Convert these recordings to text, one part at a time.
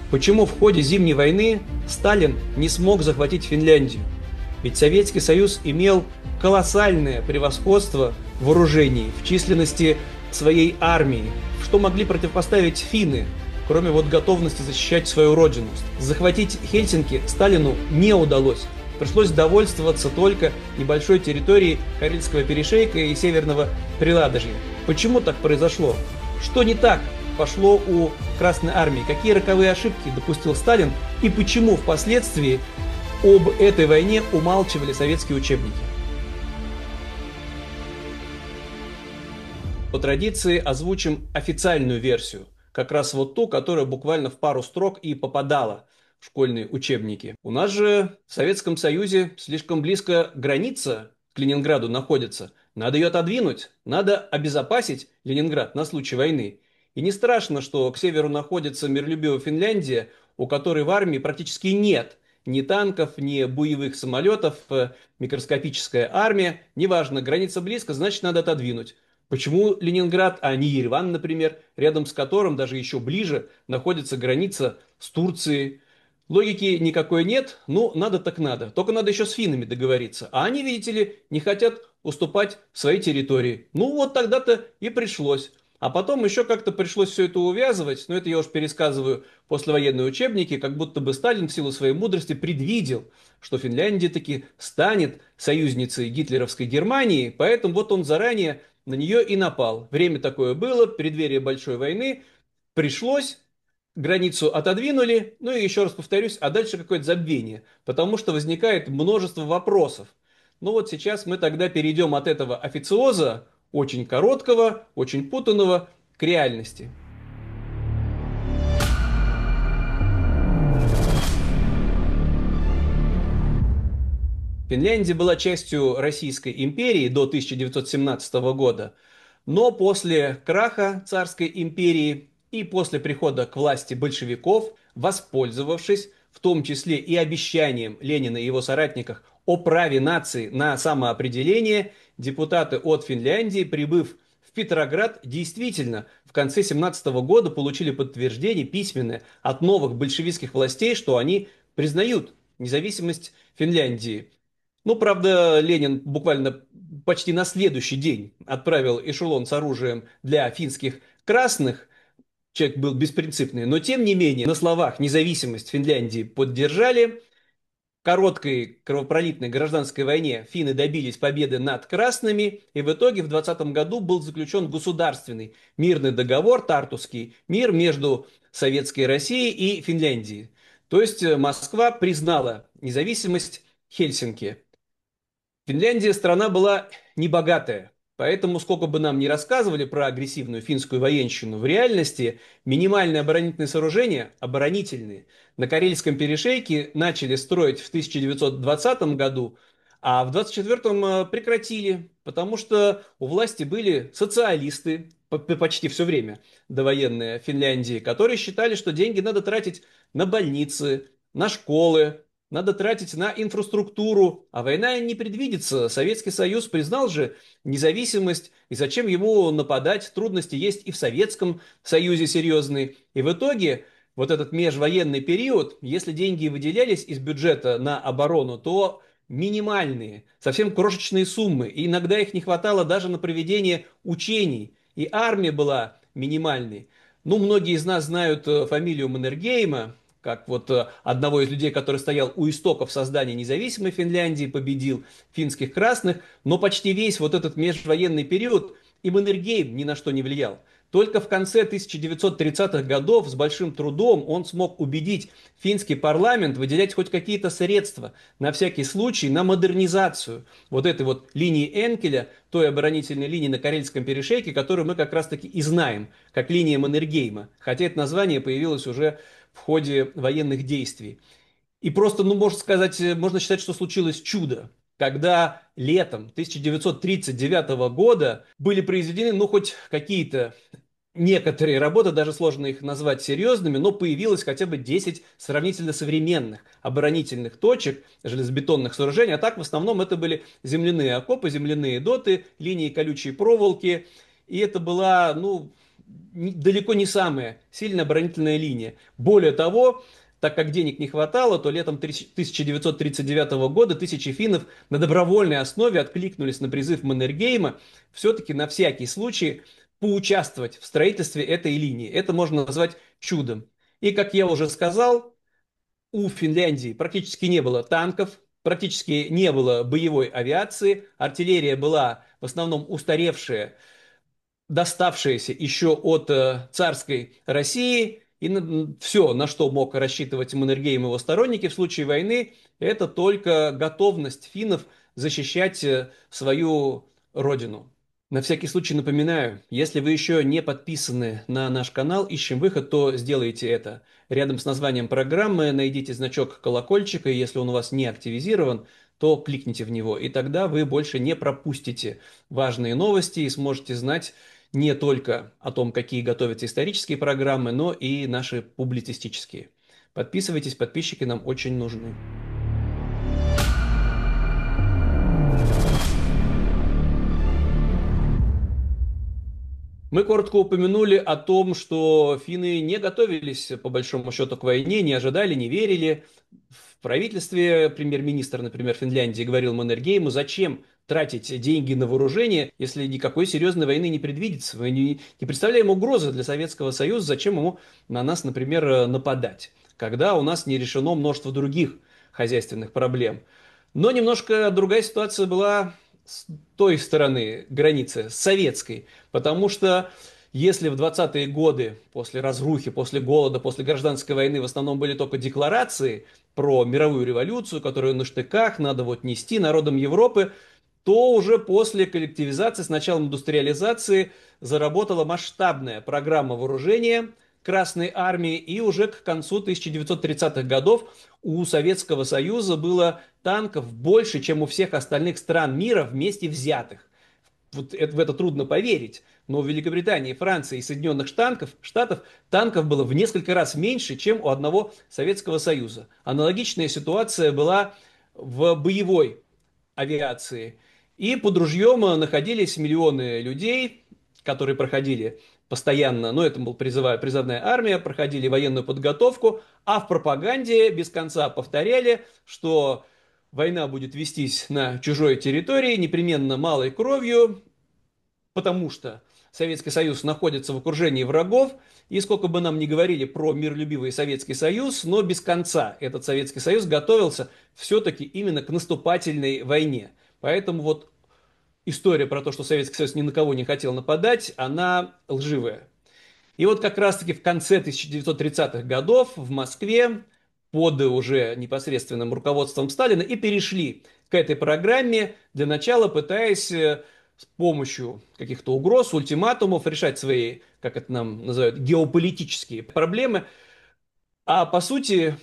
Почему в ходе Зимней войны Сталин не смог захватить Финляндию? Ведь Советский Союз имел колоссальное превосходство в вооружении, в численности своей армии, что могли противопоставить финны, кроме вот готовности защищать свою родину. Захватить Хельсинки Сталину не удалось. Пришлось довольствоваться только небольшой территорией Карельского перешейка и Северного Приладожья. Почему так произошло? Что не так пошло у Красной Армии? Какие роковые ошибки допустил Сталин? И почему впоследствии об этой войне умалчивали советские учебники? По традиции озвучим официальную версию. Как раз вот ту, которая буквально в пару строк и попадала в школьные учебники. У нас же в Советском Союзе слишком близко граница к Ленинграду находится. Надо ее отодвинуть, надо обезопасить Ленинград на случай войны. И не страшно, что к северу находится миролюбивая Финляндия, у которой в армии практически нет ни танков, ни боевых самолетов, микроскопическая армия. Неважно, граница близко, значит надо отодвинуть. Почему Ленинград, а не Ереван, например, рядом с которым, даже еще ближе, находится граница с Турцией? Логики никакой нет, ну, надо так надо. Только надо еще с финнами договориться. А они, видите ли, не хотят уступать своей территории. Ну, вот тогда-то и пришлось. А потом еще как-то пришлось все это увязывать, но это я уж пересказываю послевоенные учебники, как будто бы Сталин в силу своей мудрости предвидел, что Финляндия таки станет союзницей гитлеровской Германии, поэтому вот он заранее на нее и напал. Время такое было, преддверие большой войны, пришлось, границу отодвинули, ну и еще раз повторюсь, а дальше какое-то забвение, потому что возникает множество вопросов. Ну вот сейчас мы тогда перейдем от этого официоза, очень короткого, очень путанного, к реальности. Финляндия была частью Российской империи до 1917 года, но после краха царской империи и после прихода к власти большевиков, воспользовавшись в том числе и обещанием Ленина и его соратников о праве нации на самоопределение, депутаты от Финляндии, прибыв в Петроград, действительно в конце 17 года получили подтверждение письменное от новых большевистских властей, что они признают независимость Финляндии. Ну, правда, Ленин буквально почти на следующий день отправил эшелон с оружием для финских красных. Человек был беспринципный, но тем не менее на словах независимость Финляндии поддержали. В короткой кровопролитной гражданской войне финны добились победы над красными, и в итоге в 20 году был заключен государственный мирный договор, Тартусский мир между Советской Россией и Финляндией. То есть Москва признала независимость Хельсинки. Финляндия страна была небогатая, поэтому сколько бы нам ни рассказывали про агрессивную финскую военщину, в реальности минимальные оборонительные сооружения, оборонительные, на Карельском перешейке начали строить в 1920 году, а в 1924 прекратили, потому что у власти были социалисты почти все время довоенные Финляндии, которые считали, что деньги надо тратить на больницы, на школы, надо тратить на инфраструктуру, а война не предвидится. Советский Союз признал же независимость, и зачем ему нападать? Трудности есть и в Советском Союзе серьезные. И в итоге вот этот межвоенный период, если деньги выделялись из бюджета на оборону, то минимальные, совсем крошечные суммы. И иногда их не хватало даже на проведение учений. И армия была минимальной. Ну, многие из нас знают фамилию Маннергейма, как вот одного из людей, который стоял у истоков создания независимой Финляндии, победил финских красных, но почти весь вот этот межвоенный период и Маннергейм ни на что не влиял. Только в конце 1930-х годов с большим трудом он смог убедить финский парламент выделять хоть какие-то средства на всякий случай на модернизацию вот этой вот линии Энкеля, той оборонительной линии на Карельском перешейке, которую мы как раз таки и знаем, как линия Маннергейма. Хотя это название появилось уже в ходе военных действий. И просто, ну, можно сказать, можно считать, что случилось чудо, когда летом 1939 года были произведены, ну, хоть какие-то некоторые работы, даже сложно их назвать серьезными, но появилось хотя бы 10 сравнительно современных оборонительных точек, железобетонных сооружений, а так в основном это были земляные окопы, земляные доты, линии колючей проволоки, и это была, ну, далеко не самая сильная оборонительная линия. Более того, так как денег не хватало, то летом 1939 года тысячи финнов на добровольной основе откликнулись на призыв Маннергейма все-таки на всякий случай поучаствовать в строительстве этой линии. Это можно назвать чудом. И, как я уже сказал, у Финляндии практически не было танков, практически не было боевой авиации, артиллерия была в основном устаревшая, доставшееся еще от царской России, и все, на что мог рассчитывать Маннергейм и его сторонники в случае войны, это только готовность финнов защищать свою родину. На всякий случай напоминаю, если вы еще не подписаны на наш канал «Ищем выход», то сделайте это. Рядом с названием программы найдите значок колокольчика, и если он у вас не активизирован, то кликните в него, и тогда вы больше не пропустите важные новости и сможете знать не только о том, какие готовятся исторические программы, но и наши публицистические. Подписывайтесь, подписчики нам очень нужны. Мы коротко упомянули о том, что финны не готовились, по большому счету, к войне, не ожидали, не верили. В правительстве премьер-министр, например, Финляндии говорил Маннергейму, зачем тратить деньги на вооружение, если никакой серьезной войны не предвидится. Мы не представляем угрозы для Советского Союза, зачем ему на нас, например, нападать, когда у нас не решено множество других хозяйственных проблем. Но немножко другая ситуация была с той стороны границы, с советской. Потому что если в 20-е годы, после разрухи, после голода, после гражданской войны в основном были только декларации про мировую революцию, которую на штыках надо вот нести народам Европы, то уже после коллективизации, с началом индустриализации, заработала масштабная программа вооружения Красной Армии, и уже к концу 1930-х годов у Советского Союза было танков больше, чем у всех остальных стран мира вместе взятых. Вот в это трудно поверить, но в Великобритании, Франции и Соединенных Штатов танков было в несколько раз меньше, чем у одного Советского Союза. Аналогичная ситуация была в боевой авиации. И под ружьем находились миллионы людей, которые проходили постоянно, ну это была призывная армия, проходили военную подготовку, а в пропаганде без конца повторяли, что война будет вестись на чужой территории, непременно малой кровью, потому что Советский Союз находится в окружении врагов, и сколько бы нам ни говорили про миролюбивый Советский Союз, но без конца этот Советский Союз готовился все-таки именно к наступательной войне. Поэтому вот история про то, что Советский Союз ни на кого не хотел нападать, она лживая. И вот как раз-таки в конце 1930-х годов в Москве под уже непосредственным руководством Сталина и перешли к этой программе, для начала пытаясь с помощью каких-то угроз, ультиматумов решать свои, как это нам называют, геополитические проблемы, а по сути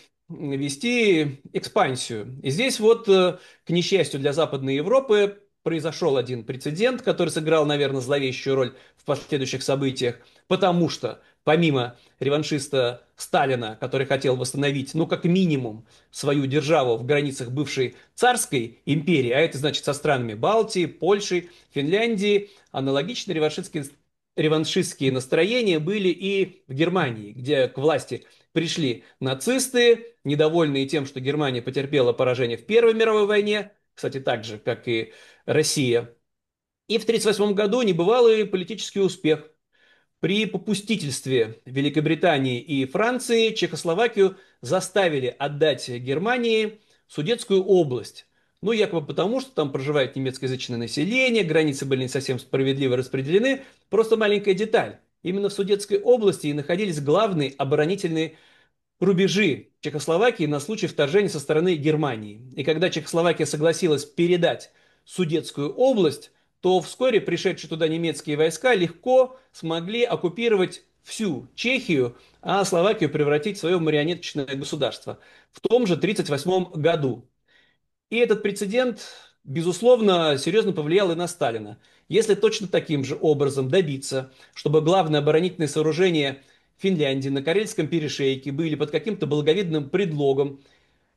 вести экспансию. И здесь вот, к несчастью для Западной Европы, произошел один прецедент, который сыграл, наверное, зловещую роль в последующих событиях, потому что помимо реваншиста Сталина, который хотел восстановить, ну, как минимум, свою державу в границах бывшей царской империи, а это значит со странами Балтии, Польшей, Финляндии, аналогичные реваншистские настроения были и в Германии, где к власти пришли нацисты, недовольные тем, что Германия потерпела поражение в Первой мировой войне, кстати, так же, как и Россия. И в 1938 году небывалый политический успех. При попустительстве Великобритании и Франции Чехословакию заставили отдать Германии Судетскую область. Ну, якобы потому, что там проживает немецкоязычное население, границы были не совсем справедливо распределены. Просто маленькая деталь. Именно в Судетской области и находились главные оборонительные рубежи Чехословакии на случай вторжения со стороны Германии. И когда Чехословакия согласилась передать Судетскую область, то вскоре пришедшие туда немецкие войска легко смогли оккупировать всю Чехию, а Словакию превратить в свое марионеточное государство в том же 1938 году. И этот прецедент, безусловно, серьезно повлиял и на Сталина. Если точно таким же образом добиться, чтобы главные оборонительные сооружения Финляндии на Карельском перешейке были под каким-то благовидным предлогом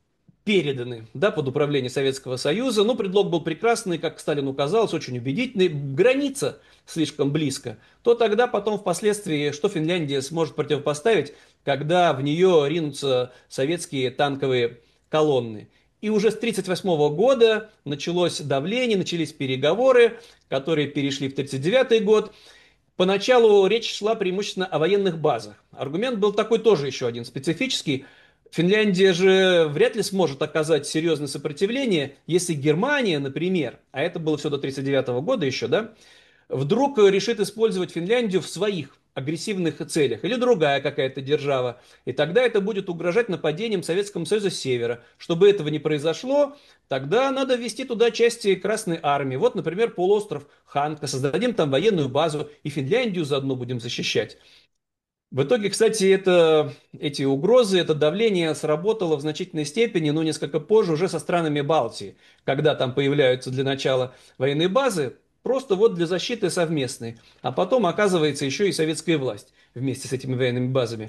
переданы, да, под управление Советского Союза. Но предлог был прекрасный, как Сталину казалось, очень убедительный. Граница слишком близко. То тогда потом впоследствии, что Финляндия сможет противопоставить, когда в нее ринутся советские танковые колонны. И уже с 1938 года началось давление, начались переговоры, которые перешли в 1939 год. Поначалу речь шла преимущественно о военных базах. Аргумент был такой тоже еще один специфический. Финляндия же вряд ли сможет оказать серьезное сопротивление, если Германия, например, а это было все до 1939 года еще, да, вдруг решит использовать Финляндию в своих агрессивных целях, или другая какая-то держава, и тогда это будет угрожать нападением Советскому Союзу с севера. Чтобы этого не произошло, тогда надо ввести туда части Красной Армии. Вот, например, полуостров Ханка, создадим там военную базу, и Финляндию заодно будем защищать. В итоге, кстати, эти угрозы, это давление сработало в значительной степени, но несколько позже уже со странами Балтии, когда там появляются для начала военные базы, просто вот для защиты совместной. А потом оказывается еще и советская власть вместе с этими военными базами.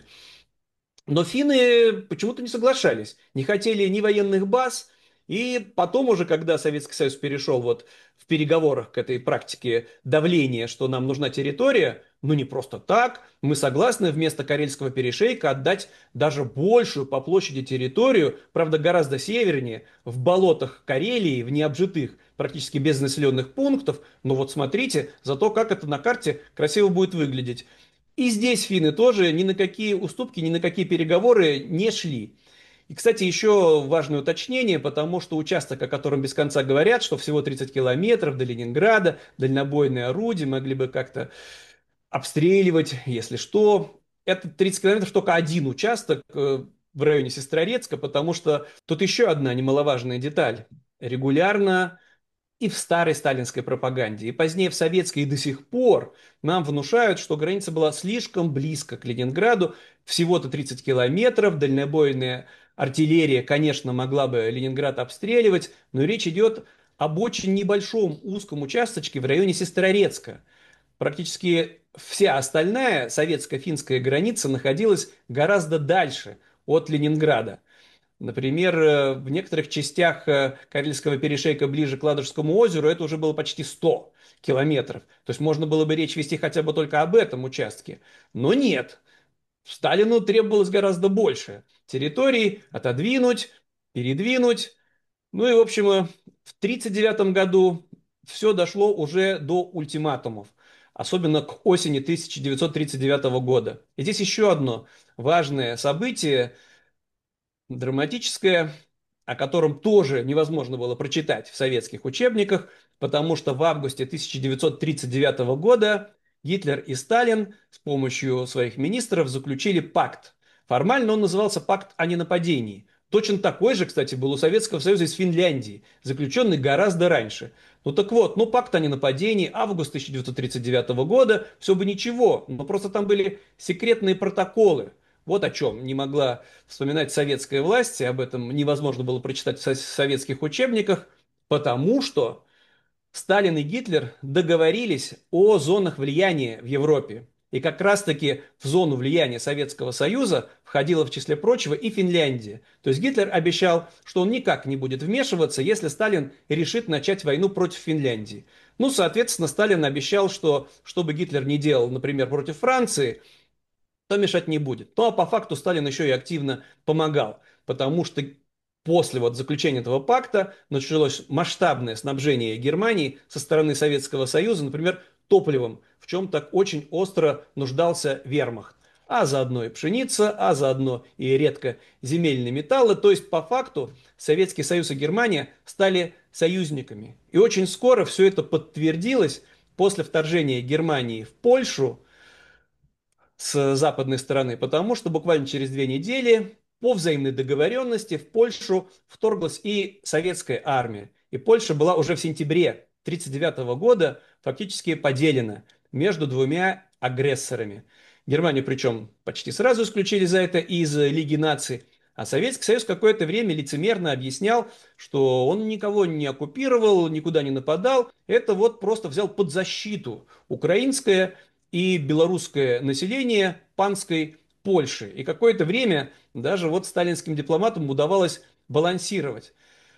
Но финны почему-то не соглашались, не хотели ни военных баз, и потом уже, когда Советский Союз перешел вот в переговорах к этой практике давления, что нам нужна территория, ну не просто так, мы согласны вместо Карельского перешейка отдать даже большую по площади территорию, правда гораздо севернее, в болотах Карелии, в необжитых, практически без населенных пунктов, но вот смотрите, зато как это на карте красиво будет выглядеть. И здесь финны тоже ни на какие уступки, ни на какие переговоры не шли. И, кстати, еще важное уточнение, потому что участок, о котором без конца говорят, что всего 30 километров до Ленинграда, дальнобойные орудия могли бы как-то обстреливать, если что. Это 30 километров только один участок в районе Сестрорецка, потому что тут еще одна немаловажная деталь. Регулярно и в старой сталинской пропаганде, и позднее в советской, и до сих пор нам внушают, что граница была слишком близко к Ленинграду, всего-то 30 километров, дальнобойная артиллерия, конечно, могла бы Ленинград обстреливать, но речь идет об очень небольшом узком участочке в районе Сестрорецка. Практически вся остальная советско-финская граница находилась гораздо дальше от Ленинграда. Например, в некоторых частях Карельского перешейка ближе к Ладожскому озеру это уже было почти 100 километров. То есть можно было бы речь вести хотя бы только об этом участке. Но нет. Сталину требовалось гораздо больше. Территорий отодвинуть, передвинуть. Ну и, в общем, в 1939 году все дошло уже до ультиматумов. Особенно к осени 1939 года. И здесь еще одно важное событие, драматическое, о котором тоже невозможно было прочитать в советских учебниках, потому что в августе 1939 года Гитлер и Сталин с помощью своих министров заключили пакт. Формально он назывался пакт о ненападении. Точно такой же, кстати, был у Советского Союза и с Финляндией, заключенный гораздо раньше. Ну так вот, ну пакт о ненападении, август 1939 года, все бы ничего, но просто там были секретные протоколы. Вот о чем не могла вспоминать советская власть, и об этом невозможно было прочитать в советских учебниках, потому что Сталин и Гитлер договорились о зонах влияния в Европе. И как раз-таки в зону влияния Советского Союза входила в числе прочего и Финляндия. То есть Гитлер обещал, что он никак не будет вмешиваться, если Сталин решит начать войну против Финляндии. Ну, соответственно, Сталин обещал, что бы Гитлер не делал, например, против Франции, то мешать не будет. Ну а по факту Сталин еще и активно помогал, потому что после вот заключения этого пакта началось масштабное снабжение Германии со стороны Советского Союза, например, топливом, в чем так очень остро нуждался вермахт. А заодно и пшеница, а заодно и редко земельные металлы. То есть по факту Советский Союз и Германия стали союзниками. И очень скоро все это подтвердилось после вторжения Германии в Польшу с западной стороны, потому что буквально через 2 недели по взаимной договоренности в Польшу вторглась и советская армия. И Польша была уже в сентябре 1939 года фактически поделена между двумя агрессорами. Германию причем почти сразу исключили за это из Лиги наций, а Советский Союз какое-то время лицемерно объяснял, что он никого не оккупировал, никуда не нападал, это вот просто взял под защиту украинское и белорусское население панской Польши. И какое-то время даже вот сталинским дипломатам удавалось балансировать.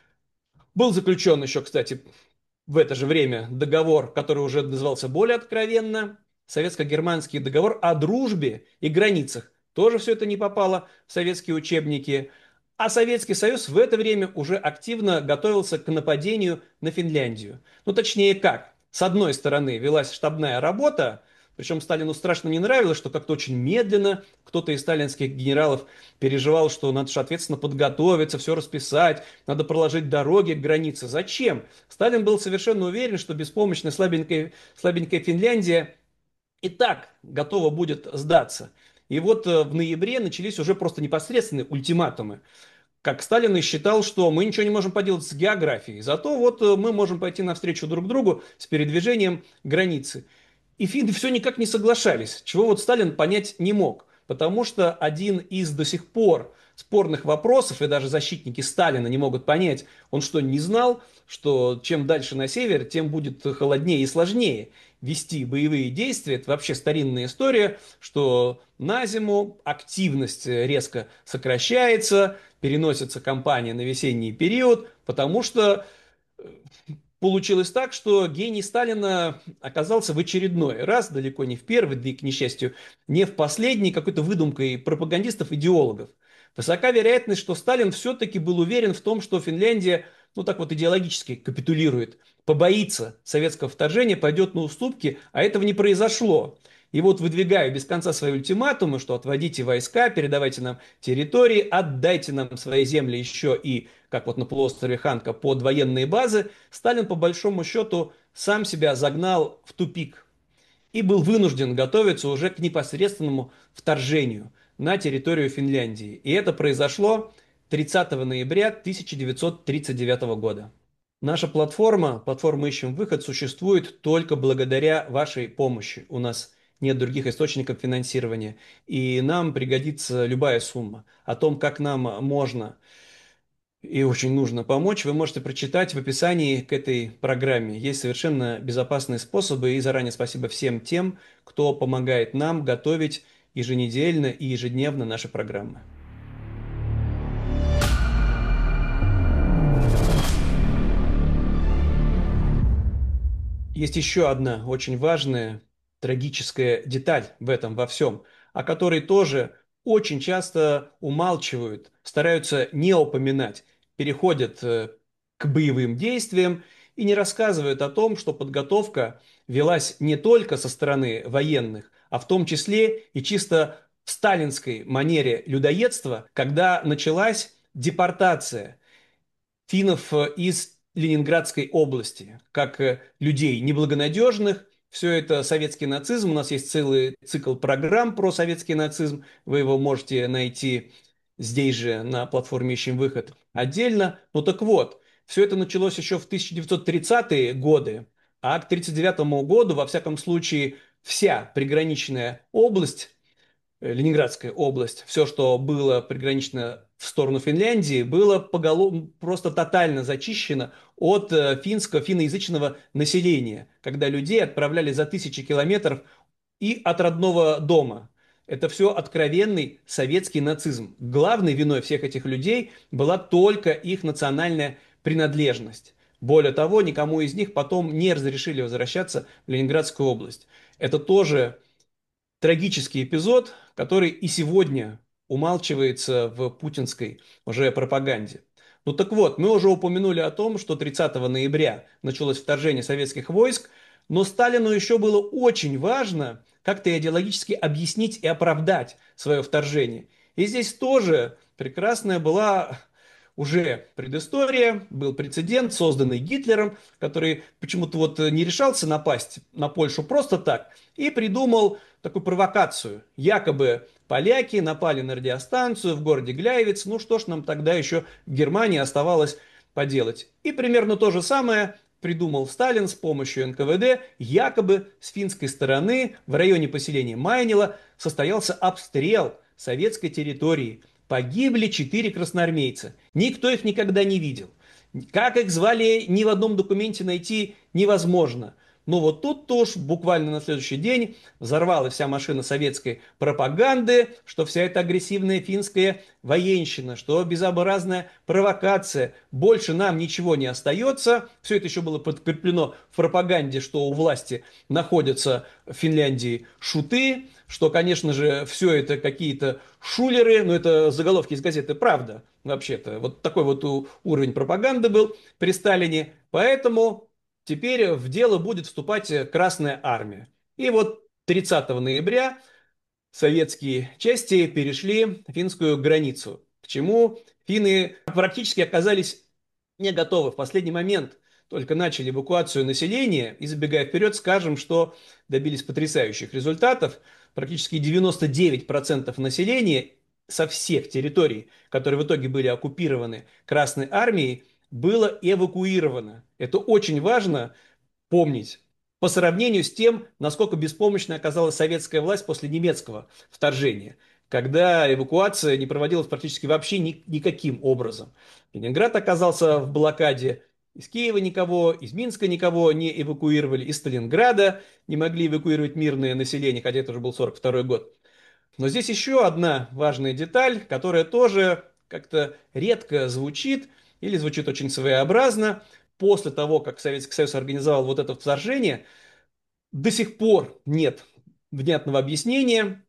Был заключен еще, кстати, в это же время договор, который уже назывался более откровенно, советско-германский договор о дружбе и границах. Тоже все это не попало в советские учебники. А Советский Союз в это время уже активно готовился к нападению на Финляндию. Ну, точнее как. С одной стороны велась штабная работа, причем Сталину страшно не нравилось, что как-то очень медленно кто-то из сталинских генералов переживал, что надо же ответственно подготовиться, все расписать, надо проложить дороги к границе. Зачем? Сталин был совершенно уверен, что беспомощная слабенькая Финляндия и так готова будет сдаться. И вот в ноябре начались уже просто непосредственные ультиматумы. Как Сталин и считал, что мы ничего не можем поделать с географией, зато вот мы можем пойти навстречу друг другу с передвижением границы. И финны все никак не соглашались, чего вот Сталин понять не мог. Потому что один из до сих пор спорных вопросов, и даже защитники Сталина не могут понять, он что, не знал, что чем дальше на север, тем будет холоднее и сложнее вести боевые действия. Это вообще старинная история, что на зиму активность резко сокращается, переносится кампания на весенний период, потому что получилось так, что гений Сталина оказался в очередной раз, далеко не в первый, да и, к несчастью, не в последний, какой-то выдумкой пропагандистов-идеологов. Высока вероятность, что Сталин все-таки был уверен в том, что Финляндия, ну так вот идеологически капитулирует, побоится советского вторжения, пойдет на уступки, а этого не произошло. И вот выдвигая без конца свои ультиматумы, что отводите войска, передавайте нам территории, отдайте нам свои земли еще и, как вот на полуострове Ханка, под военные базы, Сталин по большому счету сам себя загнал в тупик и был вынужден готовиться уже к непосредственному вторжению на территорию Финляндии. И это произошло 30 ноября 1939 года. Наша платформа «Ищем выход» существует только благодаря вашей помощи. У нас нет других источников финансирования, и нам пригодится любая сумма. О том, как нам можно и очень нужно помочь, вы можете прочитать в описании к этой программе. Есть совершенно безопасные способы, и заранее спасибо всем тем, кто помогает нам готовить еженедельно и ежедневно наши программы. Есть еще одна очень важная трагическая деталь в этом во всем, о которой тоже очень часто умалчивают, стараются не упоминать, переходят к боевым действиям и не рассказывают о том, что подготовка велась не только со стороны военных, а в том числе и чисто в сталинской манере людоедства, когда началась депортация финнов из Ленинградской области, как людей неблагонадежных. Все это советский нацизм. У нас есть целый цикл программ про советский нацизм. Вы его можете найти здесь же на платформе «Ищем выход» отдельно. Ну так вот, все это началось еще в 1930-е годы, а к 1939 году, во всяком случае, вся приграничная область Ленинградская область, все, что было пригранично в сторону Финляндии, было просто тотально зачищено от финноязычного населения, когда людей отправляли за тысячи километров и от родного дома. Это все откровенный советский нацизм. Главной виной всех этих людей была только их национальная принадлежность. Более того, никому из них потом не разрешили возвращаться в Ленинградскую область. Это тоже трагический эпизод, который и сегодня умалчивается в путинской уже пропаганде. Ну так вот, мы уже упомянули о том, что 30 ноября началось вторжение советских войск, но Сталину еще было очень важно как-то идеологически объяснить и оправдать свое вторжение. И здесь тоже прекрасная была уже предыстория, был прецедент, созданный Гитлером, который почему-то вот не решался напасть на Польшу просто так, и придумал такую провокацию. Якобы поляки напали на радиостанцию в городе Гляевец, ну что ж нам тогда еще в Германии оставалось поделать. И примерно то же самое придумал Сталин с помощью НКВД. Якобы с финской стороны в районе поселения Майнила состоялся обстрел советской территории. Погибли 4 красноармейца. Никто их никогда не видел. Как их звали, ни в одном документе найти невозможно. Но вот тут-то уж буквально на следующий день взорвалась вся машина советской пропаганды, что вся эта агрессивная финская военщина, что безобразная провокация, больше нам ничего не остается. Все это еще было подкреплено в пропаганде, что у власти находятся в Финляндии шуты, что, конечно же, все это какие-то шулеры, но это заголовки из газеты «Правда», вообще-то. Вот такой вот уровень пропаганды был при Сталине. Поэтому теперь в дело будет вступать Красная Армия. И вот 30 ноября советские части перешли финскую границу, к чему финны практически оказались не готовы. В последний момент только начали эвакуацию населения, и забегая вперед, скажем, что добились потрясающих результатов. Практически 99% населения со всех территорий, которые в итоге были оккупированы Красной Армией, было эвакуировано. Это очень важно помнить. По сравнению с тем, насколько беспомощной оказалась советская власть после немецкого вторжения, когда эвакуация не проводилась практически вообще никаким образом. Ленинград оказался в блокаде, из Киева никого, из Минска никого не эвакуировали, из Сталинграда не могли эвакуировать мирное население, хотя это уже был 1942 год. Но здесь еще одна важная деталь, которая тоже как-то редко звучит или звучит очень своеобразно. После того, как Советский Союз организовал вот это вторжение, до сих пор нет внятного объяснения,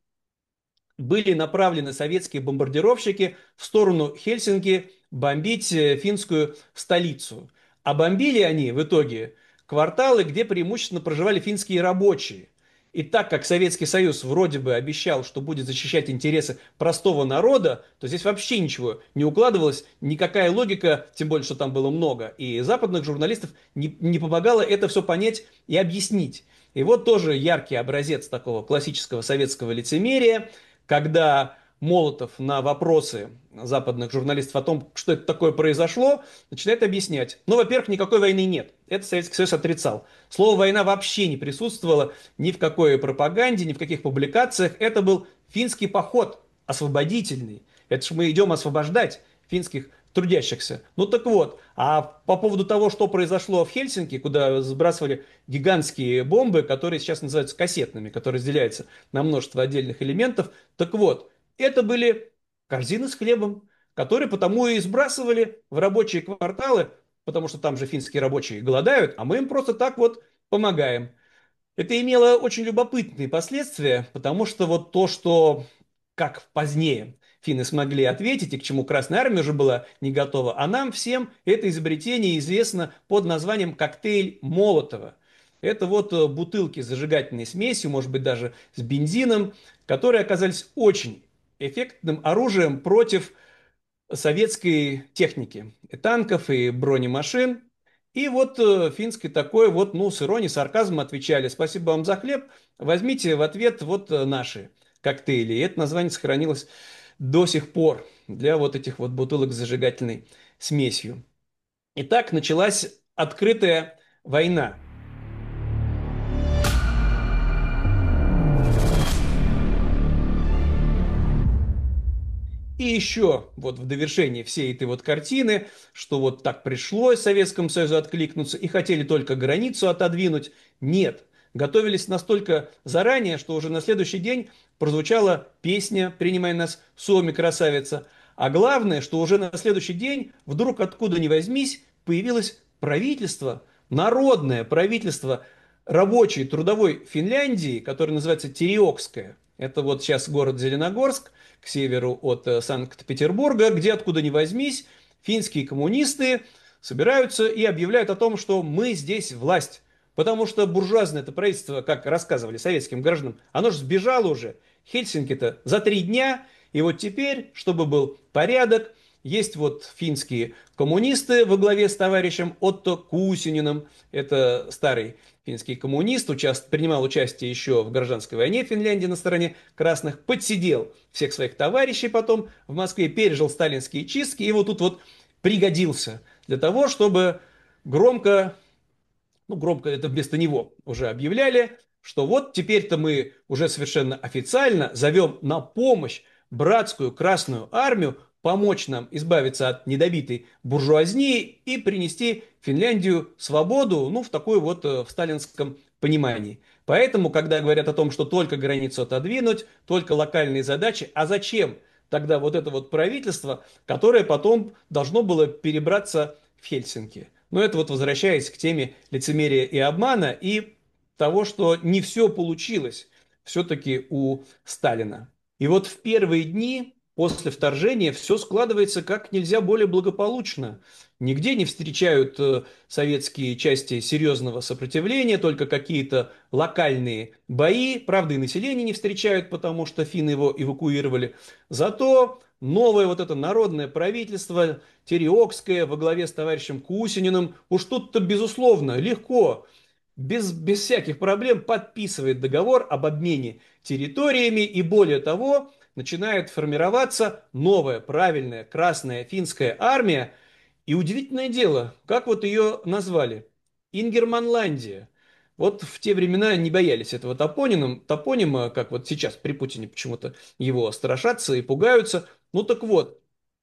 были направлены советские бомбардировщики в сторону Хельсинки бомбить финскую столицу. А бомбили они в итоге кварталы, где преимущественно проживали финские рабочие. И так как Советский Союз вроде бы обещал, что будет защищать интересы простого народа, то здесь вообще ничего не укладывалось, никакая логика, тем более, что там было много. И западных журналистов не помогало это все понять и объяснить. И вот тоже яркий образец такого классического советского лицемерия, когда Молотов на вопросы западных журналистов о том, что это такое произошло, начинает объяснять. Ну, во-первых, никакой войны нет. Это Советский Союз отрицал. Слово «война» вообще не присутствовало ни в какой пропаганде, ни в каких публикациях. Это был финский поход освободительный. Это же мы идем освобождать финских трудящихся. Ну так вот, а по поводу того, что произошло в Хельсинки, куда сбрасывали гигантские бомбы, которые сейчас называются кассетными, которые разделяются на множество отдельных элементов, так вот, это были корзины с хлебом, которые потому и сбрасывали в рабочие кварталы, потому что там же финские рабочие голодают, а мы им просто так вот помогаем. Это имело очень любопытные последствия, потому что вот то, что, как позднее финны смогли ответить, и к чему Красная Армия уже была не готова, а нам всем это изобретение известно под названием коктейль Молотова. Это вот бутылки с зажигательной смесью, может быть даже с бензином, которые оказались очень эффектным оружием против советской техники, и танков, и бронемашин. И вот финский такой вот, ну, с иронией, сарказмом отвечали: спасибо вам за хлеб, возьмите в ответ вот наши коктейли. И это название сохранилось до сих пор для вот этих вот бутылок с зажигательной смесью. Итак, началась открытая война. И еще вот в довершение всей этой вот картины, что вот так пришлось Советскому Союзу откликнуться и хотели только границу отодвинуть. Нет, готовились настолько заранее, что уже на следующий день прозвучала песня «Принимай нас, Суоми, красавица». А главное, что уже на следующий день вдруг откуда ни возьмись появилось правительство, народное правительство рабочей трудовой Финляндии, которое называется Тереокское. Это вот сейчас город Зеленогорск, к северу от Санкт-Петербурга, где откуда ни возьмись, финские коммунисты собираются и объявляют о том, что мы здесь власть. Потому что буржуазное это правительство, как рассказывали советским гражданам, оно же сбежало уже. Хельсинки-то за 3 дня. И вот теперь, чтобы был порядок, есть вот финские коммунисты во главе с товарищем Отто Кусининым. Это старый финский коммунист, принимал участие еще в гражданской войне в Финляндии на стороне красных, подсидел всех своих товарищей потом в Москве, пережил сталинские чистки и вот тут вот пригодился для того, чтобы громко, ну громко это вместо него уже объявляли, что вот теперь-то мы уже совершенно официально зовем на помощь братскую Красную Армию, помочь нам избавиться от недобитой буржуазнии и принести Финляндию свободу, ну, в такой вот в сталинском понимании. Поэтому, когда говорят о том, что только границу отодвинуть, только локальные задачи, а зачем тогда вот это вот правительство, которое потом должно было перебраться в Хельсинки? Но это вот возвращаясь к теме лицемерия и обмана и того, что не все получилось все-таки у Сталина. И вот в первые дни после вторжения все складывается как нельзя более благополучно. Нигде не встречают советские части серьезного сопротивления, только какие-то локальные бои. Правда, и население не встречают, потому что финны его эвакуировали. Зато новое вот это народное правительство, Тереокское, во главе с товарищем Кусининым, уж тут-то, безусловно, легко, без всяких проблем подписывает договор об обмене территориями и, более того, начинает формироваться новая правильная Красная финская армия. И удивительное дело, как вот ее назвали? Ингерманландия. Вот в те времена не боялись этого топонима, как вот сейчас при Путине почему-то его страшатся и пугаются. Ну так вот,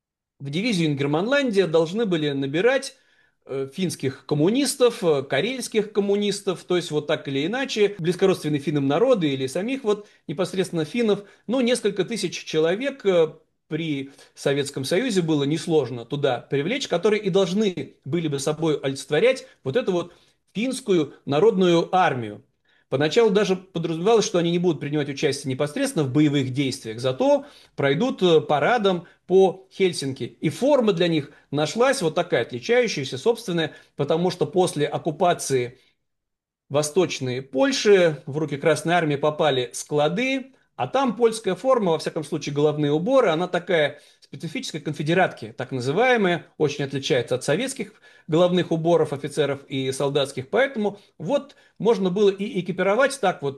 в дивизию Ингерманландия должны были набирать финских коммунистов, карельских коммунистов, то есть вот так или иначе, близкородственные финнам народы или самих вот непосредственно финнов, ну, несколько тысяч человек при Советском Союзе было несложно туда привлечь, которые и должны были бы собой олицетворять вот эту вот финскую народную армию. Поначалу даже подразумевалось, что они не будут принимать участие непосредственно в боевых действиях, зато пройдут парадом по Хельсинки. И форма для них нашлась вот такая, отличающаяся, собственная, потому что после оккупации Восточной Польши в руки Красной Армии попали склады, а там польская форма, во всяком случае головные уборы, она такая специфическая, конфедератки, так называемая, очень отличается от советских головных уборов офицеров и солдатских, поэтому вот можно было и экипировать так вот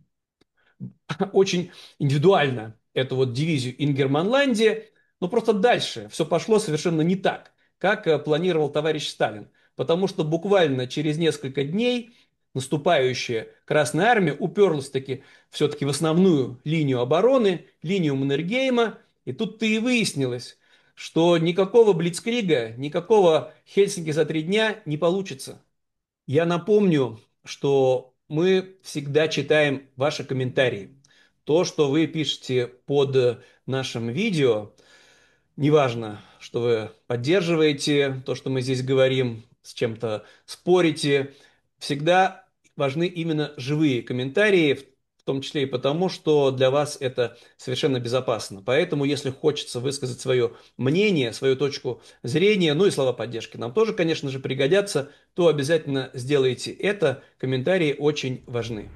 очень индивидуально эту вот дивизию Ингерманландия, но просто дальше все пошло совершенно не так, как планировал товарищ Сталин. Потому что буквально через несколько дней наступающая Красная Армия уперлась таки все-таки в основную линию обороны, линию Маннергейма, и тут-то и выяснилось, что никакого блицкрига, никакого Хельсинки за 3 дня не получится. Я напомню, что мы всегда читаем ваши комментарии. То, что вы пишете под нашим видео, неважно, что вы поддерживаете то, что мы здесь говорим, с чем-то спорите, всегда важны именно живые комментарии, в том числе и потому, что для вас это совершенно безопасно. Поэтому, если хочется высказать свое мнение, свою точку зрения, ну и слова поддержки нам тоже, конечно же, пригодятся, то обязательно сделайте это. Комментарии очень важны.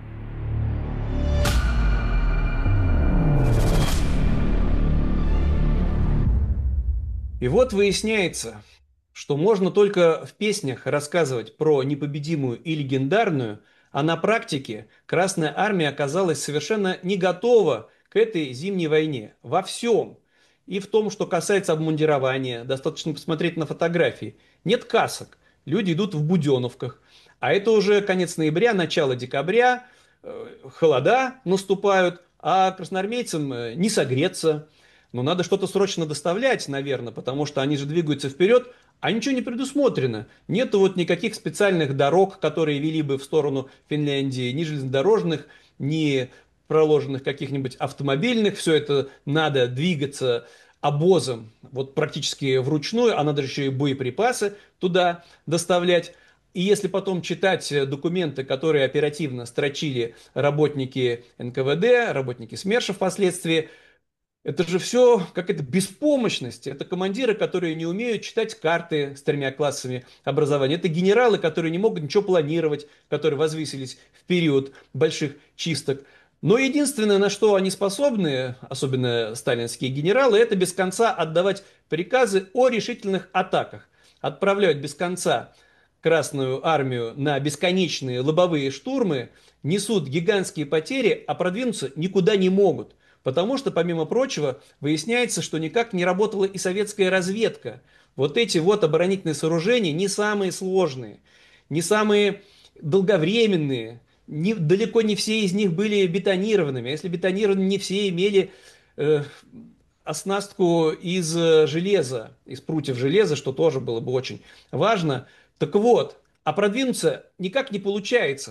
И вот выясняется, что можно только в песнях рассказывать про непобедимую и легендарную, а на практике Красная Армия оказалась совершенно не готова к этой зимней войне во всем. И в том, что касается обмундирования, достаточно посмотреть на фотографии. Нет касок, люди идут в буденовках. А это уже конец ноября, начало декабря, холода наступают, а красноармейцам не согреться. Но надо что-то срочно доставлять, наверное, потому что они же двигаются вперед, а ничего не предусмотрено. Нету вот никаких специальных дорог, которые вели бы в сторону Финляндии, ни железнодорожных, ни проложенных каких-нибудь автомобильных. Все это надо двигаться обозом, вот практически вручную, а надо еще и боеприпасы туда доставлять. И если потом читать документы, которые оперативно строчили работники НКВД, работники СМЕРШа впоследствии, это же все какая-то беспомощность. Это командиры, которые не умеют читать карты с 3 классами образования. Это генералы, которые не могут ничего планировать, которые возвысились в период больших чисток. Но единственное, на что они способны, особенно сталинские генералы, это без конца отдавать приказы о решительных атаках. Отправлять без конца Красную Армию на бесконечные лобовые штурмы, несут гигантские потери, а продвинуться никуда не могут. Потому что, помимо прочего, выясняется, что никак не работала и советская разведка. Вот эти вот оборонительные сооружения не самые сложные, не самые долговременные, далеко не все из них были бетонированными. А если бетонированные, не все имели э, оснастку из железа, из прутьев железа, что тоже было бы очень важно. Так вот, а продвинуться никак не получается.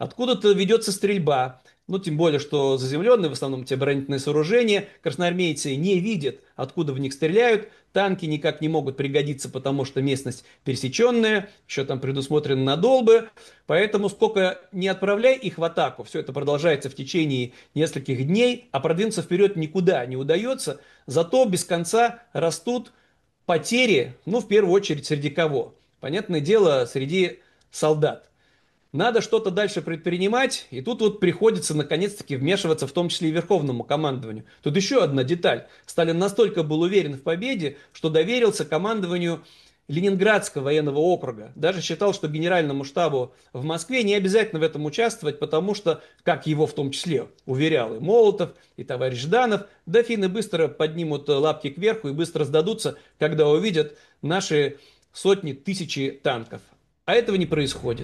Откуда-то ведется стрельба. Ну, тем более, что заземленные в основном эти оборонительные сооружения, красноармейцы не видят, откуда в них стреляют, танки никак не могут пригодиться, потому что местность пересеченная, еще там предусмотрены надолбы, поэтому сколько не отправляй их в атаку, все это продолжается в течение нескольких дней, а продвинуться вперед никуда не удается, зато без конца растут потери, ну, в первую очередь, среди кого? Понятное дело, среди солдат. Надо что-то дальше предпринимать, и тут вот приходится наконец-таки вмешиваться, в том числе и верховному командованию. Тут еще одна деталь. Сталин настолько был уверен в победе, что доверился командованию Ленинградского военного округа. Даже считал, что генеральному штабу в Москве не обязательно в этом участвовать, потому что, как его в том числе уверял и Молотов, и товарищ Жданов, да финны быстро поднимут лапки кверху и быстро сдадутся, когда увидят наши сотни, тысячи танков. А этого не происходит.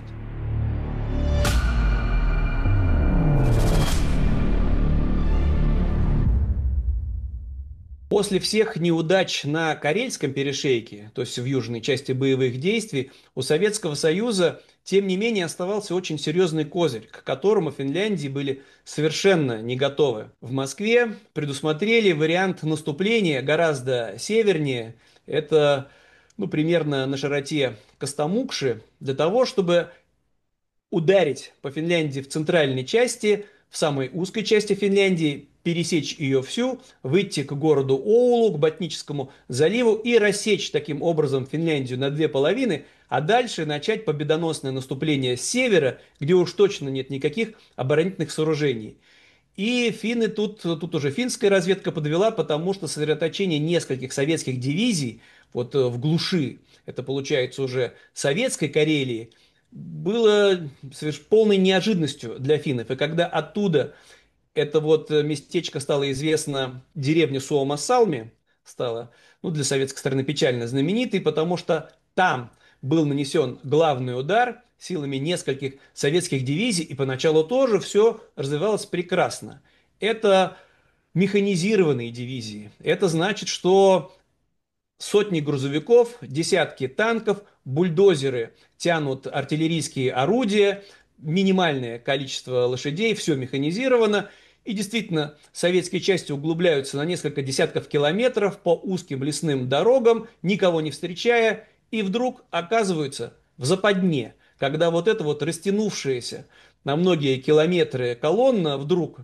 После всех неудач на Карельском перешейке, то есть в южной части боевых действий, у Советского Союза, тем не менее, оставался очень серьезный козырь, к которому Финляндии были совершенно не готовы. В Москве предусмотрели вариант наступления гораздо севернее, это ну, примерно на широте Костомукши, для того, чтобы ударить по Финляндии в центральной части, в самой узкой части Финляндии, пересечь ее всю, выйти к городу Оулу, к Ботническому заливу и рассечь таким образом Финляндию на две половины, а дальше начать победоносное наступление с севера, где уж точно нет никаких оборонительных сооружений. И финны тут уже финская разведка подвела, потому что сосредоточение нескольких советских дивизий вот в глуши, это получается уже советской Карелии, было полной неожиданностью для финнов. И когда оттуда это вот местечко стало известно, деревня Суома-Салми стала, ну, для советской стороны печально знаменитой, потому что там был нанесен главный удар силами нескольких советских дивизий, и поначалу тоже все развивалось прекрасно. Это механизированные дивизии. Это значит, что сотни грузовиков, десятки танков, бульдозеры тянут артиллерийские орудия, минимальное количество лошадей, все механизировано. И действительно, советские части углубляются на несколько десятков километров по узким лесным дорогам, никого не встречая, и вдруг оказываются в западне, когда вот эта вот растянувшаяся на многие километры колонна вдруг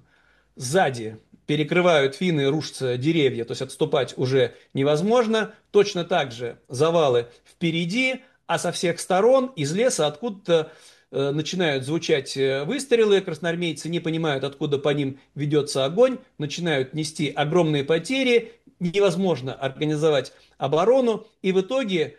сзади перекрывают финны, рушатся деревья, то есть отступать уже невозможно. Точно так же завалы впереди, а со всех сторон из леса откуда-то начинают звучать выстрелы, красноармейцы не понимают, откуда по ним ведется огонь, начинают нести огромные потери, невозможно организовать оборону, и в итоге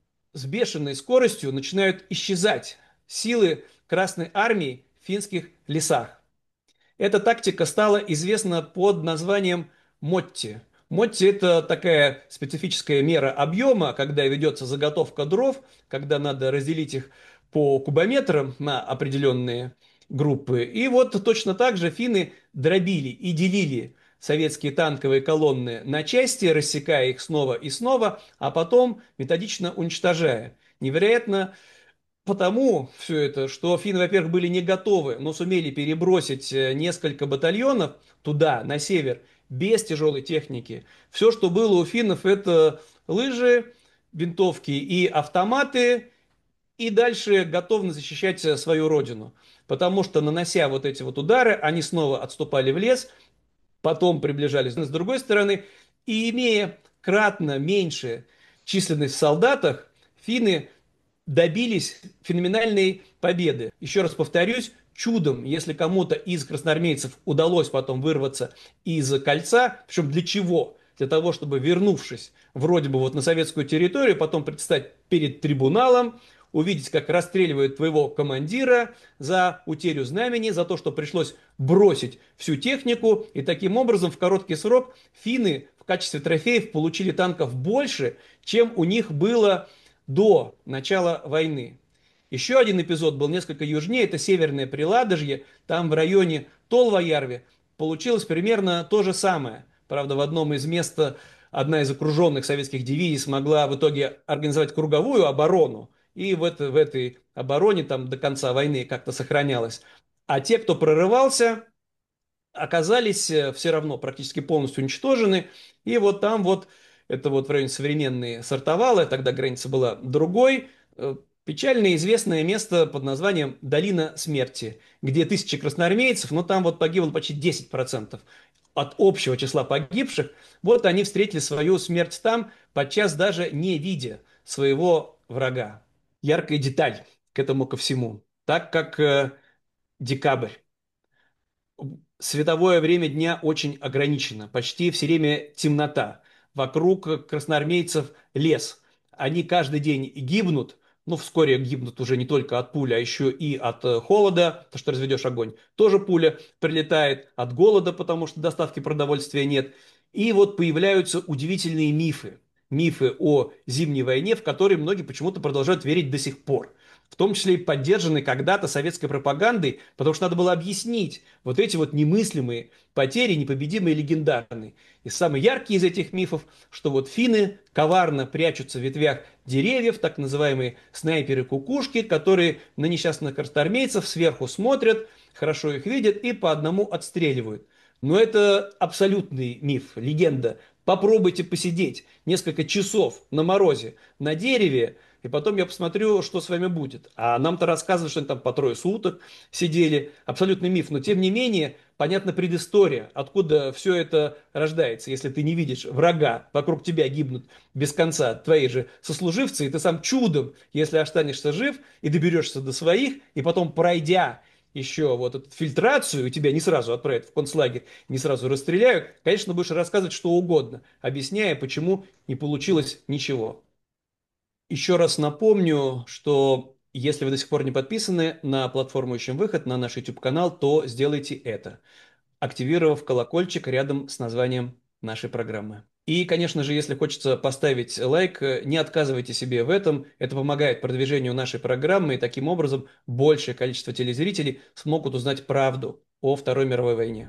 с бешеной скоростью начинают исчезать силы Красной Армии в финских лесах. Эта тактика стала известна под названием Мотти. Мотти – это такая специфическая мера объема, когда ведется заготовка дров, когда надо разделить их по кубометрам на определенные группы. И вот точно так же финны дробили и делили советские танковые колонны на части, рассекая их снова и снова, а потом методично уничтожая. Невероятно потому все это, что финны, во-первых, были не готовы, но сумели перебросить несколько батальонов туда, на север, без тяжелой техники. Все, что было у финнов, это лыжи, винтовки и автоматы, и дальше готовность защищать свою родину. Потому что, нанося вот эти вот удары, они снова отступали в лес, потом приближались с другой стороны, и имея кратно меньше численность в солдатах, финны добились феноменальной победы. Еще раз повторюсь, чудом, если кому-то из красноармейцев удалось потом вырваться из кольца, причем для чего? Для того, чтобы, вернувшись вроде бы вот на советскую территорию, потом предстать перед трибуналом, увидеть, как расстреливают твоего командира за утерю знамени, за то, что пришлось бросить всю технику, и таким образом в короткий срок финны в качестве трофеев получили танков больше, чем у них было до начала войны. Еще один эпизод был несколько южнее, это Северное Приладожье, там в районе Толвоярви получилось примерно то же самое. Правда, в одном из мест одна из окруженных советских дивизий смогла в итоге организовать круговую оборону, и в этой обороне там до конца войны как-то сохранялась. А те, кто прорывался, оказались все равно практически полностью уничтожены. И вот там вот, это вот в районе современные Сартовалы, тогда граница была другой, печально известное место под названием Долина Смерти, где тысячи красноармейцев, но там вот погибло почти 10% от общего числа погибших. Вот они встретили свою смерть там, подчас даже не видя своего врага. Яркая деталь к этому ко всему. Так как декабрь, световое время дня очень ограничено. Почти все время темнота. Вокруг красноармейцев лес. Они каждый день гибнут. Ну, вскоре гибнут уже не только от пули, а еще и от холода, потому что разведешь огонь. Тоже пуля прилетает от голода, потому что доставки продовольствия нет. И вот появляются удивительные мифы. Мифы о Зимней войне, в которые многие почему-то продолжают верить до сих пор. В том числе и поддержанные когда-то советской пропагандой, потому что надо было объяснить вот эти вот немыслимые потери, непобедимые, легендарные. И самый яркий из этих мифов, что вот финны коварно прячутся в ветвях деревьев, так называемые снайперы-кукушки, которые на несчастных красноармейцев сверху смотрят, хорошо их видят и по одному отстреливают. Но это абсолютный миф, легенда. Попробуйте посидеть несколько часов на морозе на дереве, и потом я посмотрю, что с вами будет. А нам-то рассказывают, что они там по 3 суток сидели. Абсолютный миф. Но тем не менее, понятна предыстория, откуда все это рождается. Если ты не видишь врага, вокруг тебя гибнут без конца твои же сослуживцы, и ты сам чудом, если останешься жив и доберешься до своих, и потом пройдя еще вот эту фильтрацию, и тебя не сразу отправят в концлагерь, не сразу расстреляют, конечно, будешь рассказывать что угодно, объясняя, почему не получилось ничего. Еще раз напомню, что если вы до сих пор не подписаны на платформу «Ищем выход», на наш YouTube-канал, то сделайте это, активировав колокольчик рядом с названием нашей программы. И, конечно же, если хочется поставить лайк, не отказывайте себе в этом. Это помогает продвижению нашей программы, и таким образом большее количество телезрителей смогут узнать правду о Второй мировой войне.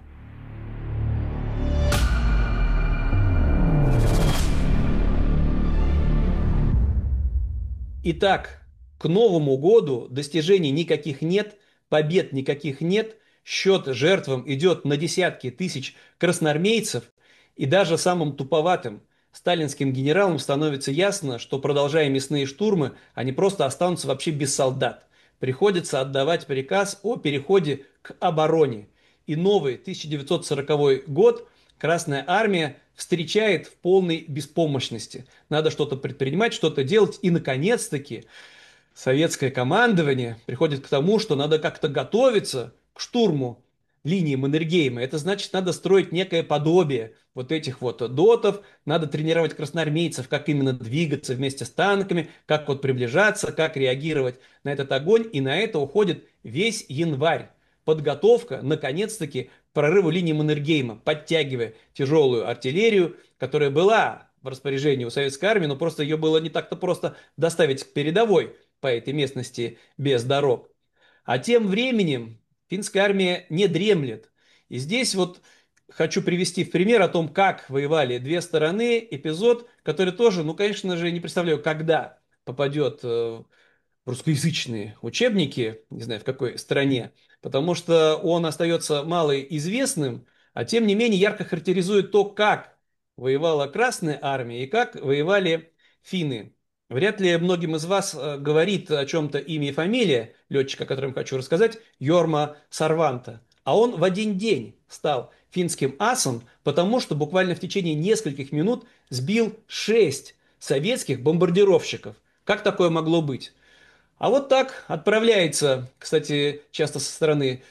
Итак, к Новому году достижений никаких нет, побед никаких нет, счет жертвам идет на десятки тысяч красноармейцев, и даже самым туповатым сталинским генералам становится ясно, что, продолжая мясные штурмы, они просто останутся вообще без солдат. Приходится отдавать приказ о переходе к обороне. И новый 1940 год Красная Армия встречает в полной беспомощности. Надо что-то предпринимать, что-то делать. И, наконец-таки, советское командование приходит к тому, что надо как-то готовиться к штурму линии Маннергейма. Это значит, надо строить некое подобие вот этих вот дотов, надо тренировать красноармейцев, как именно двигаться вместе с танками, как вот приближаться, как реагировать на этот огонь. И на это уходит весь январь. Подготовка, наконец-таки, к прорыву линии Маннергейма, подтягивая тяжелую артиллерию, которая была в распоряжении у советской армии, но просто ее было не так-то просто доставить к передовой по этой местности без дорог. А тем временем финская армия не дремлет. И здесь вот хочу привести в пример о том, как воевали две стороны, эпизод, который тоже, ну, конечно же, не представляю, когда попадет русскоязычные учебники, не знаю в какой стране, потому что он остается малоизвестным, а тем не менее ярко характеризует то, как воевала Красная Армия и как воевали финны. Вряд ли многим из вас говорит о чем-то имя и фамилия летчика, о котором хочу рассказать, Йорма Сарванта. А он в один день стал финским асом, потому что буквально в течение нескольких минут сбил 6 советских бомбардировщиков. Как такое могло быть? А вот так отправляется, кстати, часто со стороны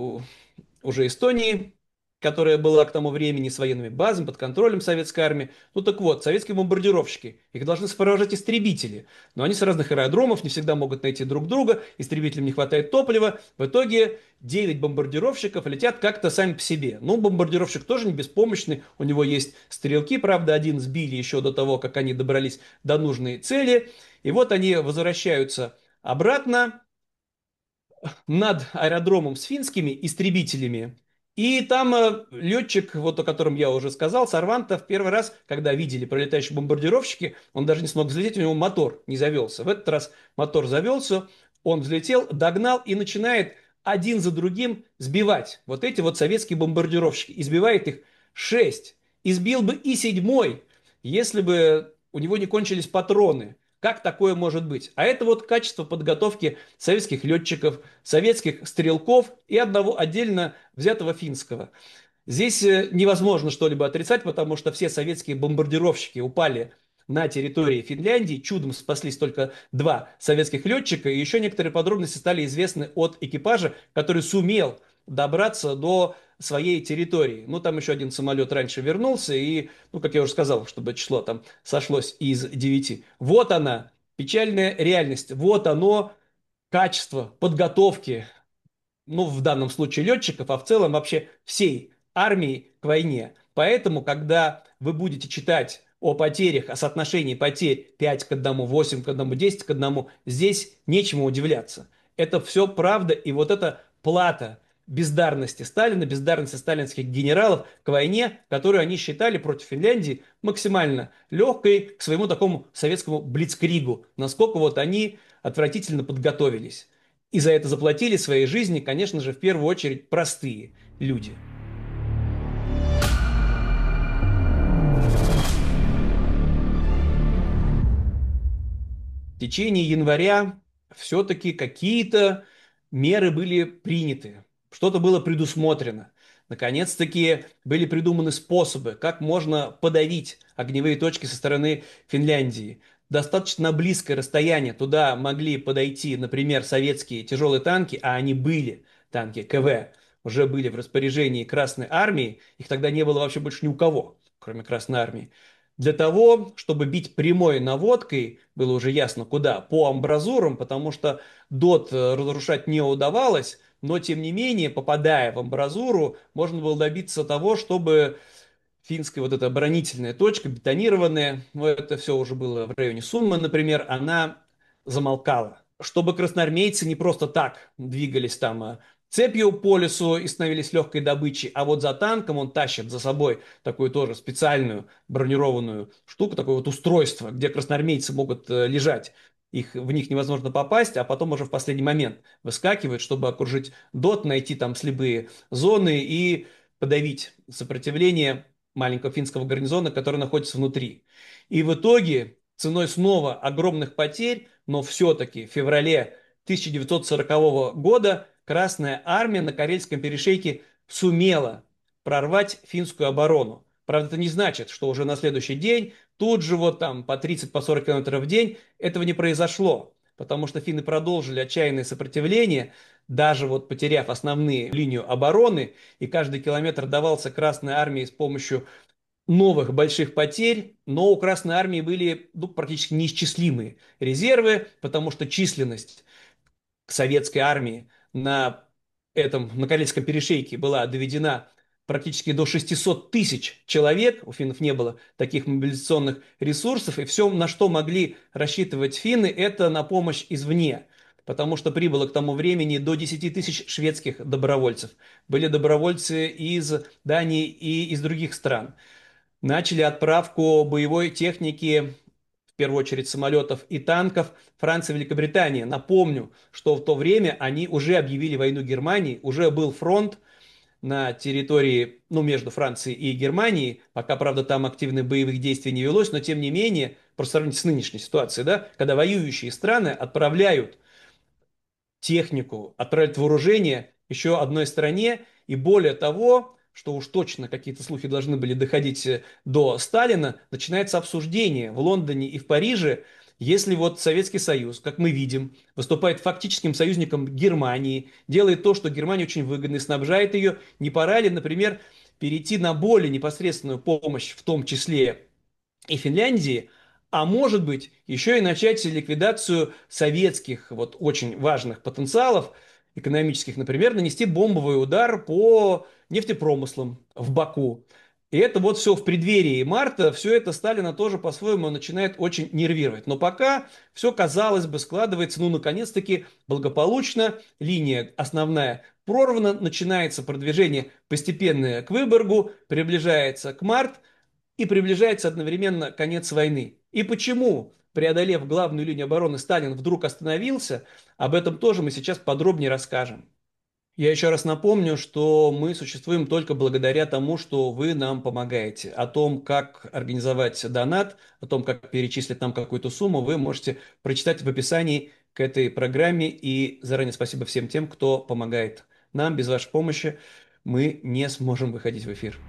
уже Эстонии, которая была к тому времени с военными базами под контролем советской армии. Ну так вот, советские бомбардировщики, их должны сопровождать истребители, но они с разных аэродромов не всегда могут найти друг друга, истребителям не хватает топлива. В итоге 9 бомбардировщиков летят как-то сами по себе. Ну, бомбардировщик тоже не беспомощный, у него есть стрелки, правда, один сбили еще до того, как они добрались до нужной цели. И вот они возвращаются обратно над аэродромом с финскими истребителями. И там летчик, вот о котором я уже сказал, Сарванта, в первый раз, когда видели пролетающие бомбардировщики, он даже не смог взлететь, у него мотор не завелся. В этот раз мотор завелся, он взлетел, догнал и начинает один за другим сбивать вот эти вот советские бомбардировщики. Избивает их 6. Избил бы и седьмой, если бы у него не кончились патроны. Как такое может быть? А это вот качество подготовки советских летчиков, советских стрелков и одного отдельно взятого финского. Здесь невозможно что-либо отрицать, потому что все советские бомбардировщики упали на территории Финляндии. Чудом спаслись только два советских летчика, и еще некоторые подробности стали известны от экипажа, который сумел добраться до своей территории. Ну, там еще один самолет раньше вернулся, и, ну, как я уже сказал, чтобы число там сошлось из 9. Вот она, печальная реальность. Вот оно, качество подготовки, ну, в данном случае летчиков, а в целом вообще всей армии к войне. Поэтому, когда вы будете читать о потерях, о соотношении потерь 5 к 1, 8 к 1, 10 к 1, здесь нечему удивляться. Это все правда, и вот эта плата бездарности Сталина, бездарности сталинских генералов к войне, которую они считали против Финляндии максимально легкой к своему такому советскому блицкригу, насколько вот они отвратительно подготовились. И за это заплатили своей жизни, конечно же, в первую очередь простые люди. В течение января все-таки какие-то меры были приняты, что-то было предусмотрено. Наконец-таки были придуманы способы, как можно подавить огневые точки со стороны Финляндии. Достаточно близкое расстояние туда могли подойти, например, советские тяжелые танки, а они были, танки КВ, уже были в распоряжении Красной Армии, их тогда не было вообще больше ни у кого, кроме Красной Армии. Для того, чтобы бить прямой наводкой, было уже ясно куда, по амбразурам, потому что ДОТ разрушать не удавалось, но тем не менее, попадая в амбразуру, можно было добиться того, чтобы финская вот эта оборонительная точка, бетонированная, ну это все уже было в районе Суммы, например, она замолкала. Чтобы красноармейцы не просто так двигались там цепью по лесу и становились легкой добычей, а вот за танком он тащит за собой такую тоже специальную бронированную штуку, такое вот устройство, где красноармейцы могут лежать. В них невозможно попасть, а потом уже в последний момент выскакивают, чтобы окружить ДОТ, найти там слепые зоны и подавить сопротивление маленького финского гарнизона, который находится внутри. И в итоге, ценой снова огромных потерь, но все-таки в феврале 1940 года Красная Армия на Карельском перешейке сумела прорвать финскую оборону. Правда, это не значит, что уже на следующий день, тут же вот там по 30-40 километров в день, этого не произошло. Потому что финны продолжили отчаянное сопротивление, даже вот потеряв основные линию обороны, и каждый километр давался Красной Армии с помощью новых больших потерь, но у Красной Армии были ну, практически неисчислимые резервы, потому что численность советской армии на Карельском перешейке была доведена практически до 600 тысяч человек. У финнов не было таких мобилизационных ресурсов, и все, на что могли рассчитывать финны, это на помощь извне. Потому что прибыло к тому времени до 10 тысяч шведских добровольцев. Были добровольцы из Дании и из других стран. Начали отправку боевой техники, в первую очередь самолетов и танков, Франции и Великобритании. Напомню, что в то время они уже объявили войну Германии, уже был фронт на территории, ну, между Францией и Германией, пока, правда, там активных боевых действий не велось, но тем не менее, просто сравните с нынешней ситуацией, да, когда воюющие страны отправляют технику, отправить вооружение еще одной стране. И более того, что уж точно какие-то слухи должны были доходить до Сталина, начинается обсуждение в Лондоне и в Париже, если вот Советский Союз, как мы видим, выступает фактическим союзником Германии, делает то, что Германия очень выгодно и снабжает ее, не пора ли, например, перейти на более непосредственную помощь, в том числе и Финляндии, а может быть еще и начать ликвидацию советских вот очень важных потенциалов экономических, например, нанести бомбовый удар по нефтепромыслам в Баку. И это вот все в преддверии марта, все это Сталина тоже по-своему начинает очень нервировать. Но пока все, казалось бы, складывается, ну, наконец-таки, благополучно, линия основная прорвана, начинается продвижение постепенное к Выборгу, приближается к март, и приближается одновременно конец войны. И почему, преодолев главную линию обороны, Сталин вдруг остановился, об этом тоже мы сейчас подробнее расскажем. Я еще раз напомню, что мы существуем только благодаря тому, что вы нам помогаете. О том, как организовать донат, о том, как перечислить нам какую-то сумму, вы можете прочитать в описании к этой программе. И заранее спасибо всем тем, кто помогает нам. Без вашей помощи мы не сможем выходить в эфир.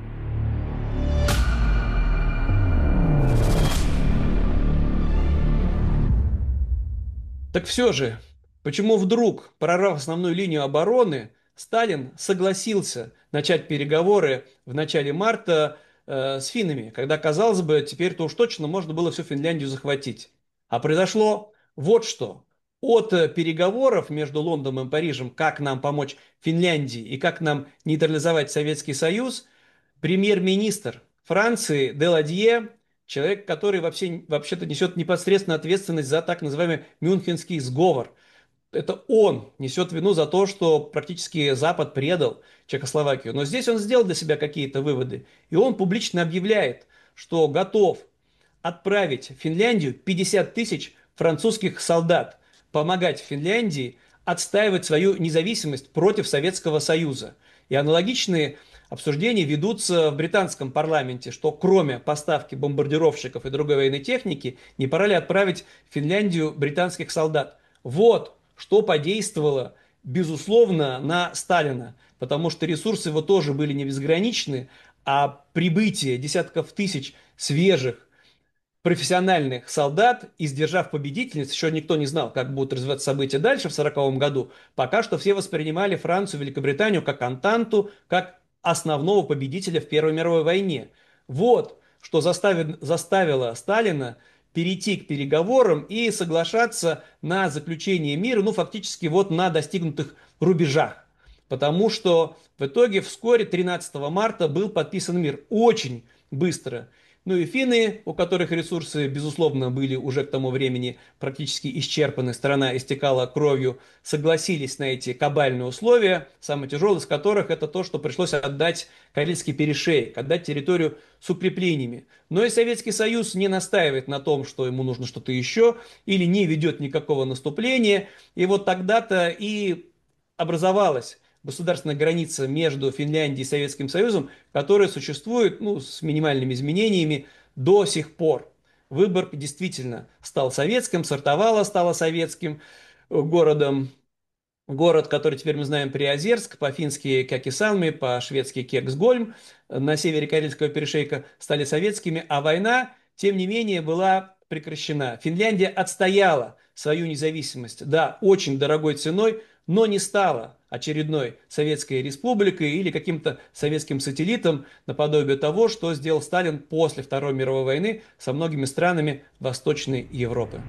Так все же, почему вдруг, прорвав основную линию обороны, Сталин согласился начать переговоры в начале марта с финнами, когда, казалось бы, теперь-то уж точно можно было всю Финляндию захватить. А произошло вот что. От переговоров между Лондоном и Парижем, как нам помочь Финляндии и как нам нейтрализовать Советский Союз, премьер-министр Франции Деладье, человек, который вообще-то несет непосредственную ответственность за так называемый Мюнхенский сговор. Это он несет вину за то, что практически Запад предал Чехословакию. Но здесь он сделал для себя какие-то выводы. И он публично объявляет, что готов отправить в Финляндию 50 тысяч французских солдат, помогать Финляндии отстаивать свою независимость против Советского Союза. И аналогичные обсуждения ведутся в британском парламенте, что кроме поставки бомбардировщиков и другой военной техники, не пора ли отправить в Финляндию британских солдат. Вот что подействовало, безусловно, на Сталина, потому что ресурсы его тоже были не безграничны, а прибытие десятков тысяч свежих профессиональных солдат, и сдержав победительниц, еще никто не знал, как будут развиваться события дальше в 1940 году, пока что все воспринимали Францию, Великобританию как Антанту, как основного победителя в Первой мировой войне. Вот что заставило Сталина перейти к переговорам и соглашаться на заключение мира, ну, фактически вот на достигнутых рубежах. Потому что в итоге вскоре, 13 марта, был подписан мир. Очень быстро. Ну и финны, у которых ресурсы, безусловно, были уже к тому времени практически исчерпаны, страна истекала кровью, согласились на эти кабальные условия, самое тяжелое из которых это то, что пришлось отдать Карельский перешеек, отдать территорию с укреплениями. Но и Советский Союз не настаивает на том, что ему нужно что-то еще, или не ведет никакого наступления. И вот тогда-то и образовалась государственная граница между Финляндией и Советским Союзом, которая существует, ну, с минимальными изменениями до сих пор. Выборг действительно стал советским, Сартовала стала советским городом. Город, который теперь мы знаем Приозерск, по-фински Кякисалми, по-шведски Кексгольм, на севере Карельского перешейка стали советскими, а война, тем не менее, была прекращена. Финляндия отстояла свою независимость, да, очень дорогой ценой, но не стала очередной советской республикой или каким-то советским сателлитом наподобие того, что сделал Сталин после Второй мировой войны со многими странами Восточной Европы.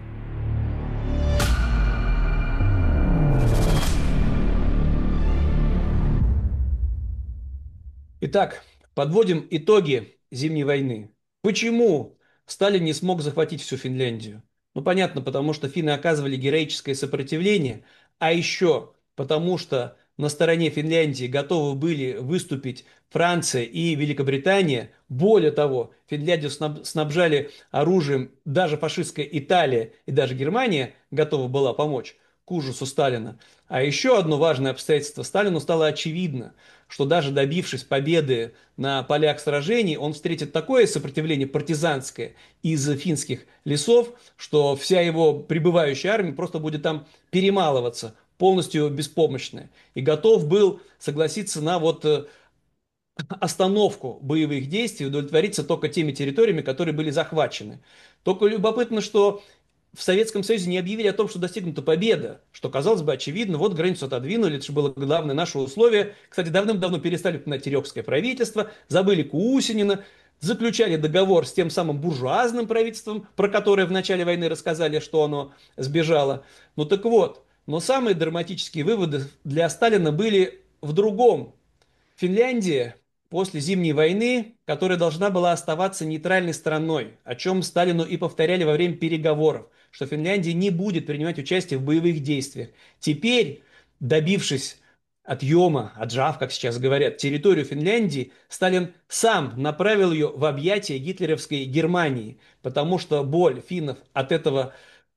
Итак, подводим итоги Зимней войны. Почему Сталин не смог захватить всю Финляндию? Ну, понятно, потому что финны оказывали героическое сопротивление, а еще потому что на стороне Финляндии готовы были выступить Франция и Великобритания. Более того, Финляндию снабжали оружием даже фашистская Италия и даже Германия готова была помочь к ужасу Сталина. А еще одно важное обстоятельство. Сталину стало очевидно, что даже добившись победы на полях сражений, он встретит такое сопротивление партизанское из финских лесов, что вся его прибывающая армия просто будет там перемалываться, полностью беспомощная. И готов был согласиться на вот остановку боевых действий, удовлетвориться только теми территориями, которые были захвачены. Только любопытно, что в Советском Союзе не объявили о том, что достигнута победа, что, казалось бы, очевидно, вот границу отодвинули, это же было главное наше условие. Кстати, давным-давно перестали упоминать Терекское правительство, забыли Кусинина, заключали договор с тем самым буржуазным правительством, про которое в начале войны рассказали, что оно сбежало. Ну так вот, но самые драматические выводы для Сталина были в другом. Финляндия после Зимней войны, которая должна была оставаться нейтральной страной, о чем Сталину и повторяли во время переговоров, что Финляндия не будет принимать участие в боевых действиях. Теперь, добившись отъема, отжав, как сейчас говорят, территорию Финляндии, Сталин сам направил ее в объятия гитлеровской Германии, потому что боль финнов от этого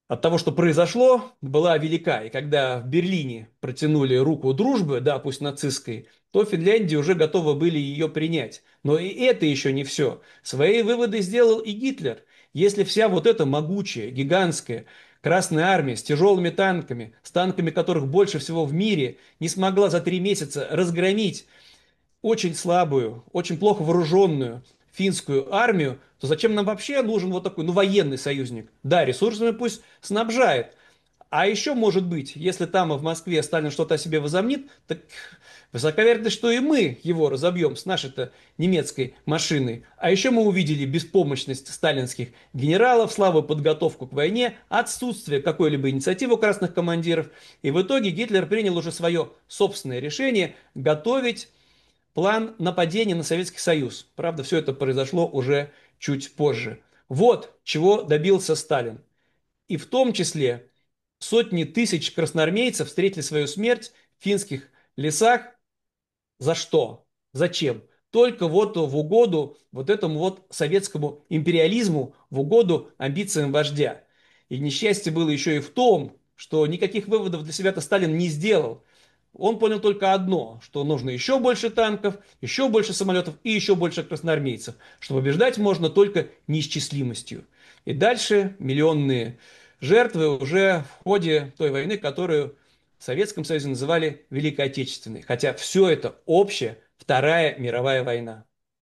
от того, что произошло, была велика. И когда в Берлине протянули руку дружбы, да, пусть нацистской, то Финляндии уже готовы были ее принять. Но и это еще не все. Свои выводы сделал и Гитлер. Если вся вот эта могучая, гигантская Красная Армия с тяжелыми танками, с танками которых больше всего в мире, не смогла за 3 месяца разгромить очень слабую, очень плохо вооруженную финскую армию, то зачем нам вообще нужен вот такой, ну, военный союзник? Да, ресурсами пусть снабжает. А еще, может быть, если там в Москве Сталин что-то о себе возомнит, так высока вероятность, что и мы его разобьем с нашей-то немецкой машиной. А еще мы увидели беспомощность сталинских генералов, слабую подготовку к войне, отсутствие какой-либо инициативы у красных командиров. И в итоге Гитлер принял уже свое собственное решение готовить план нападения на Советский Союз. Правда, все это произошло уже чуть позже. Вот чего добился Сталин. И в том числе сотни тысяч красноармейцев встретили свою смерть в финских лесах. За что? Зачем? Только вот в угоду вот этому вот советскому империализму, в угоду амбициям вождя. И несчастье было еще и в том, что никаких выводов для себя-то Сталин не сделал. Он понял только одно, что нужно еще больше танков, еще больше самолетов и еще больше красноармейцев, что побеждать можно только неисчислимостью. И дальше миллионные жертвы уже в ходе той войны, которую в Советском Союзе называли Великой Отечественной. Хотя все это общее Вторая мировая война.